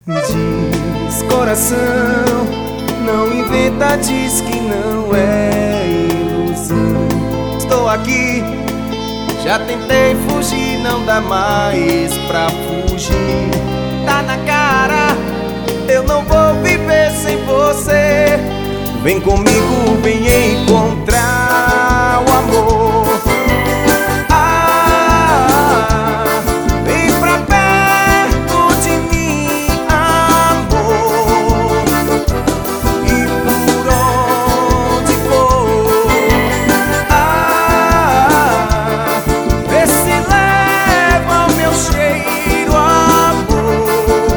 Diz coração, não inventa, diz que não é ilusão. Estou aqui, já tentei fugir, não dá mais pra fugir. Tá na cara, eu não vou viver sem você. Vem comigo, vem encontrar o amor. Vem pra perto de mim, amor. E por onde for, vê se leva o meu cheiro, amor.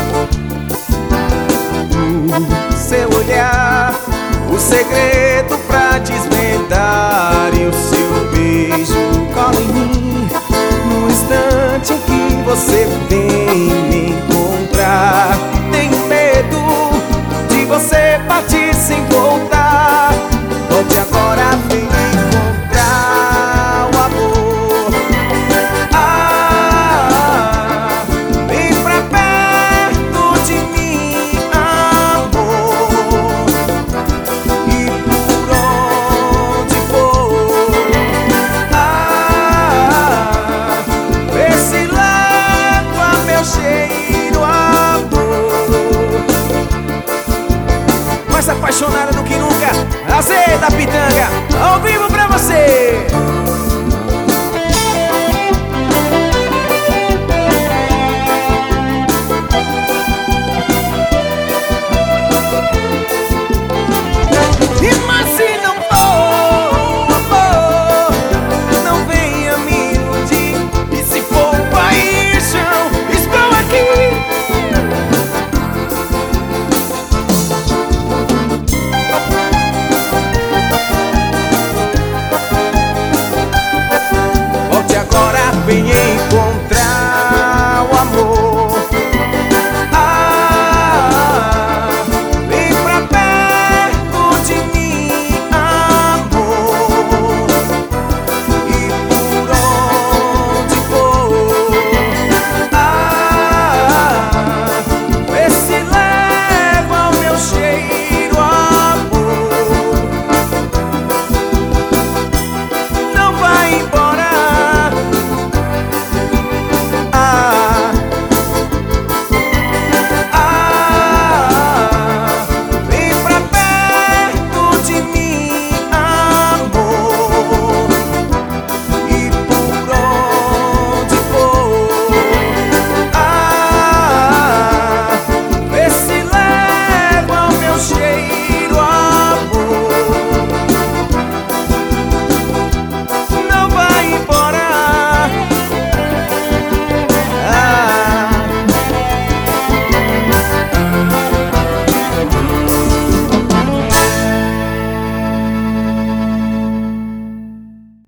O seu olhar, o segredo pra desvendar, e o seu beijo cola em mim no instante em que você vem me encontrar. Tenho medo de você partir sem voltar.